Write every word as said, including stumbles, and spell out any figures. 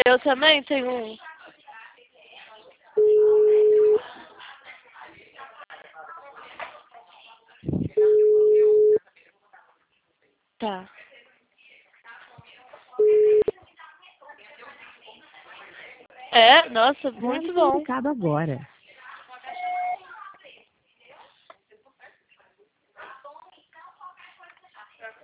Eu também tenho um. Tá. É, nossa, muito bom. Agora.